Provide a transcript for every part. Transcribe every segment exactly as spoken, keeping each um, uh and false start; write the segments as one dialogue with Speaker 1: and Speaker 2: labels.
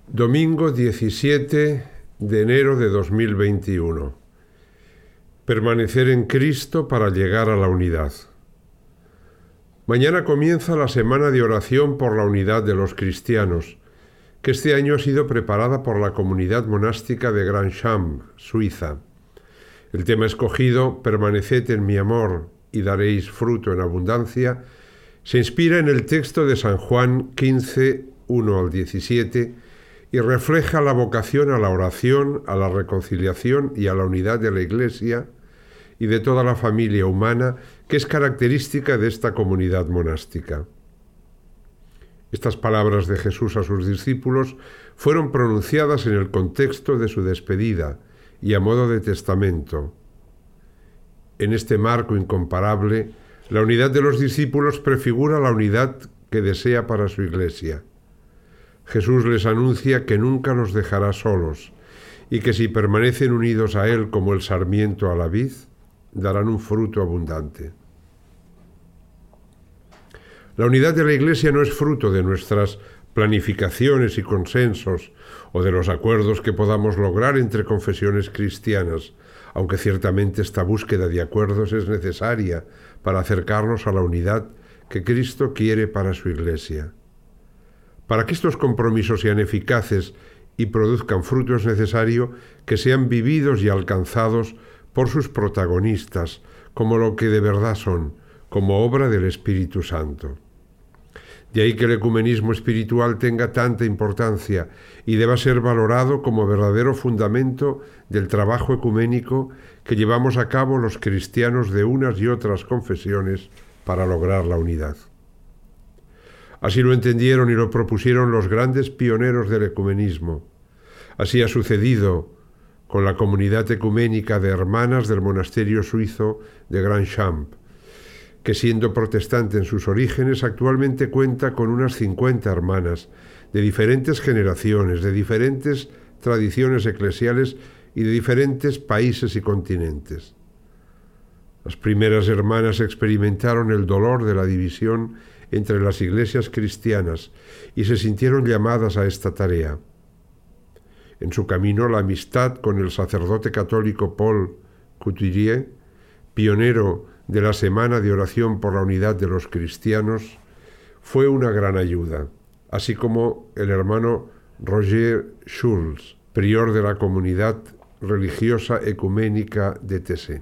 Speaker 1: Domingo diecisiete de enero de dos mil veintiuno. Permanecer en Cristo para llegar a la unidad. Mañana comienza la semana de oración por la unidad de los cristianos, que este año ha sido preparada por la comunidad monástica de Grand Champ, Suiza. El tema escogido, Permaneced en mi amor y daréis fruto en abundancia, se inspira en el texto de San Juan quince, uno al diecisiete, y refleja la vocación a la oración, a la reconciliación y a la unidad de la Iglesia y de toda la familia humana que es característica de esta comunidad monástica. Estas palabras de Jesús a sus discípulos fueron pronunciadas en el contexto de su despedida y a modo de testamento. En este marco incomparable, la unidad de los discípulos prefigura la unidad que desea para su Iglesia. Jesús les anuncia que nunca los dejará solos y que si permanecen unidos a Él como el sarmiento a la vid, darán un fruto abundante. La unidad de la Iglesia no es fruto de nuestras planificaciones y consensos o de los acuerdos que podamos lograr entre confesiones cristianas, aunque ciertamente esta búsqueda de acuerdos es necesaria para acercarnos a la unidad que Cristo quiere para su Iglesia. Para que estos compromisos sean eficaces y produzcan fruto es necesario que sean vividos y alcanzados por sus protagonistas, como lo que de verdad son, como obra del Espíritu Santo. De ahí que el ecumenismo espiritual tenga tanta importancia y deba ser valorado como verdadero fundamento del trabajo ecuménico que llevamos a cabo los cristianos de unas y otras confesiones para lograr la unidad. Así lo entendieron y lo propusieron los grandes pioneros del ecumenismo. Así ha sucedido con la comunidad ecuménica de hermanas del monasterio suizo de Grand Champ, que siendo protestante en sus orígenes, actualmente cuenta con unas cincuenta hermanas de diferentes generaciones, de diferentes tradiciones eclesiales y de diferentes países y continentes. Las primeras hermanas experimentaron el dolor de la división entre las iglesias cristianas y se sintieron llamadas a esta tarea. En su camino, la amistad con el sacerdote católico Paul Couturier, pionero de la Semana de Oración por la Unidad de los Cristianos, fue una gran ayuda, así como el hermano Roger Schulz, prior de la comunidad religiosa ecuménica de Tessé.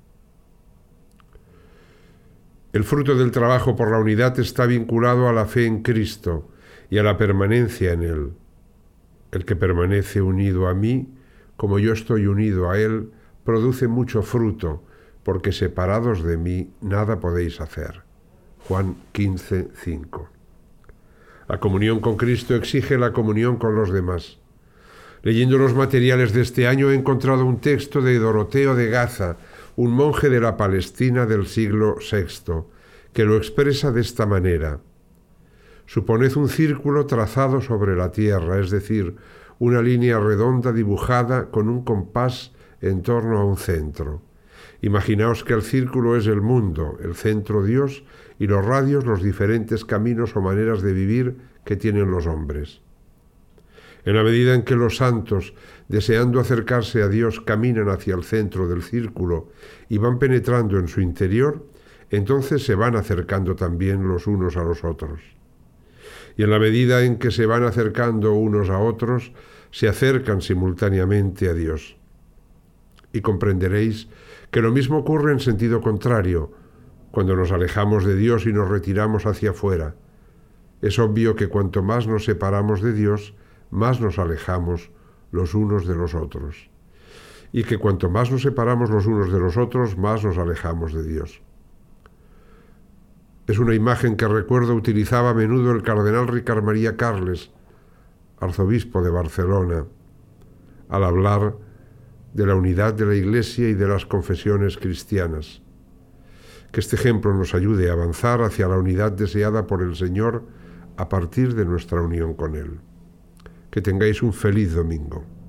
Speaker 1: El fruto del trabajo por la unidad está vinculado a la fe en Cristo y a la permanencia en Él. El que permanece unido a mí, como yo estoy unido a Él, produce mucho fruto, porque separados de mí nada podéis hacer. Juan quince, cinco. La comunión con Cristo exige la comunión con los demás. Leyendo los materiales de este año he encontrado un texto de Doroteo de Gaza, un monje de la Palestina del siglo sexto, que lo expresa de esta manera. Suponed un círculo trazado sobre la tierra, es decir, una línea redonda dibujada con un compás en torno a un centro. Imaginaos que el círculo es el mundo, el centro Dios, y los radios los diferentes caminos o maneras de vivir que tienen los hombres. En la medida en que los santos, deseando acercarse a Dios, caminan hacia el centro del círculo y van penetrando en su interior, entonces se van acercando también los unos a los otros. Y en la medida en que se van acercando unos a otros, se acercan simultáneamente a Dios. Y comprenderéis que lo mismo ocurre en sentido contrario, cuando nos alejamos de Dios y nos retiramos hacia afuera. Es obvio que cuanto más nos separamos de Dios, más nos alejamos los unos de los otros, y que cuanto más nos separamos los unos de los otros, más nos alejamos de Dios. Es una imagen que recuerdo utilizaba a menudo el cardenal Ricard María Carles, arzobispo de Barcelona, al hablar de la unidad de la Iglesia y de las confesiones cristianas. Que este ejemplo nos ayude a avanzar hacia la unidad deseada por el Señor a partir de nuestra unión con Él. Que tengáis un feliz domingo.